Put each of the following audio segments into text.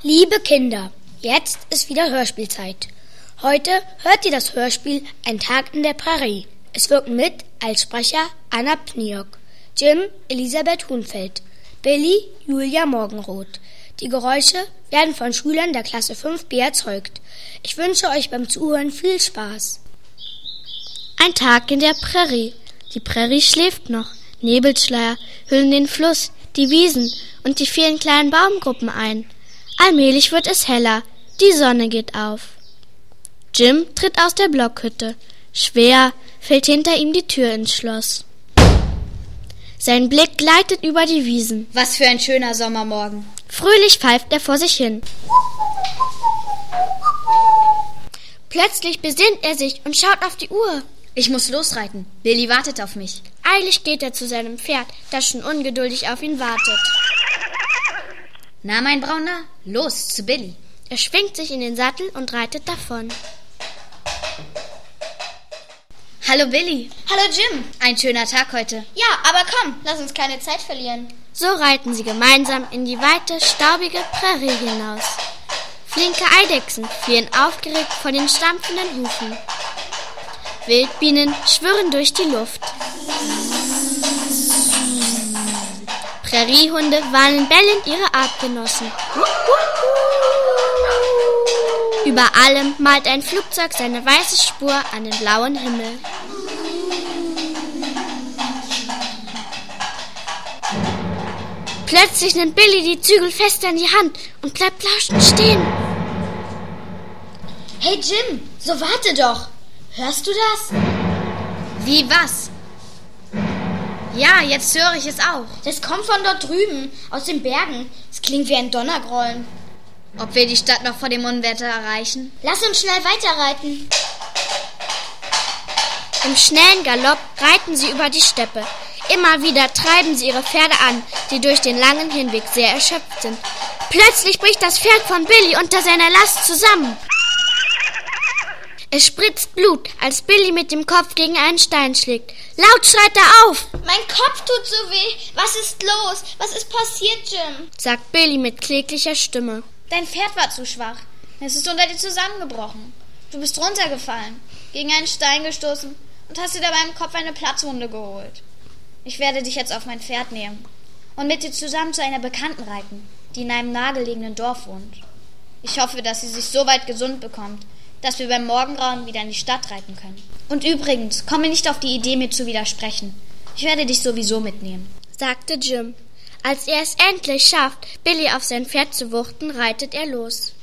Liebe Kinder, jetzt ist wieder Hörspielzeit. Heute hört ihr das Hörspiel Ein Tag in der Prärie. Es wirken mit als Sprecher Anna Pniok, Jim Elisabeth Hunfeld, Billy Julia Morgenroth. Die Geräusche werden von Schülern der Klasse 5b erzeugt. Ich wünsche euch beim Zuhören viel Spaß. Ein Tag in der Prärie. Die Prärie schläft noch. Nebelschleier hüllen den Fluss, die Wiesen und die vielen kleinen Baumgruppen ein. Allmählich wird es heller. Die Sonne geht auf. Jim tritt aus der Blockhütte. Schwer fällt hinter ihm die Tür ins Schloss. Sein Blick gleitet über die Wiesen. Was für ein schöner Sommermorgen. Fröhlich pfeift er vor sich hin. Plötzlich besinnt er sich und schaut auf die Uhr. Ich muss losreiten. Billy wartet auf mich. Eilig geht er zu seinem Pferd, das schon ungeduldig auf ihn wartet. Na, mein Brauner, los zu Billy. Er schwingt sich in den Sattel und reitet davon. Hallo Billy. Hallo Jim. Ein schöner Tag heute. Ja, aber komm, lass uns keine Zeit verlieren. So reiten sie gemeinsam in die weite, staubige Prärie hinaus. Flinke Eidechsen fliehen aufgeregt vor den stampfenden Hufen. Wildbienen schwirren durch die Luft. Präriehunde warnen bellend ihre Artgenossen. Über allem malt ein Flugzeug seine weiße Spur an den blauen Himmel. Plötzlich nimmt Billy die Zügel fest in die Hand und bleibt lauschend stehen. Hey Jim, so warte doch. Hörst du das? Wie, was? Ja, jetzt höre ich es auch. Das kommt von dort drüben, aus den Bergen. Es klingt wie ein Donnergrollen. Ob wir die Stadt noch vor dem Unwetter erreichen? Lass uns schnell weiterreiten. Im schnellen Galopp reiten sie über die Steppe. Immer wieder treiben sie ihre Pferde an, die durch den langen Hinweg sehr erschöpft sind. Plötzlich bricht das Pferd von Billy unter seiner Last zusammen. Es spritzt Blut, als Billy mit dem Kopf gegen einen Stein schlägt. Laut schreit er auf. Mein Kopf tut so weh. Was ist los? Was ist passiert, Jim? Sagt Billy mit kläglicher Stimme. Dein Pferd war zu schwach. Es ist unter dir zusammengebrochen. Du bist runtergefallen, gegen einen Stein gestoßen und hast dir dabei im Kopf eine Platzwunde geholt. Ich werde dich jetzt auf mein Pferd nehmen und mit dir zusammen zu einer Bekannten reiten, die in einem nahegelegenen Dorf wohnt. Ich hoffe, dass sie sich so weit gesund bekommt, dass wir beim Morgengrauen wieder in die Stadt reiten können. Und übrigens, komme nicht auf die Idee, mir zu widersprechen. Ich werde dich sowieso mitnehmen, sagte Jim. Als er es endlich schafft, Billy auf sein Pferd zu wuchten, reitet er los.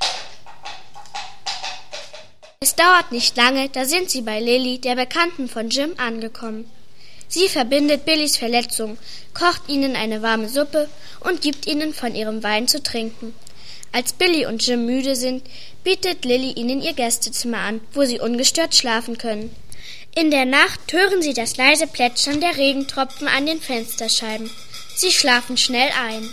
Es dauert nicht lange, da sind sie bei Lily, der Bekannten von Jim, angekommen. Sie verbindet Billys Verletzung, kocht ihnen eine warme Suppe und gibt ihnen von ihrem Wein zu trinken. Als Billy und Jim müde sind, bietet Lily ihnen ihr Gästezimmer an, wo sie ungestört schlafen können. In der Nacht hören sie das leise Plätschern der Regentropfen an den Fensterscheiben. Sie schlafen schnell ein.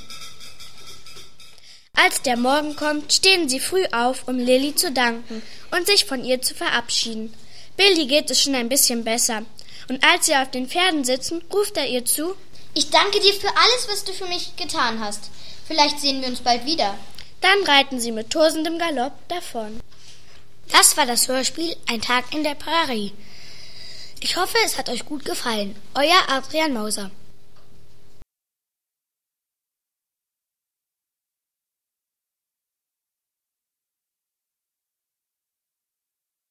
Als der Morgen kommt, stehen sie früh auf, um Lily zu danken und sich von ihr zu verabschieden. Billy geht es schon ein bisschen besser. Und als sie auf den Pferden sitzen, ruft er ihr zu: Ich danke dir für alles, was du für mich getan hast. Vielleicht sehen wir uns bald wieder. Dann reiten sie mit tosendem Galopp davon. Das war das Hörspiel Ein Tag in der Prärie. Ich hoffe, es hat euch gut gefallen. Euer Adrian Mauser.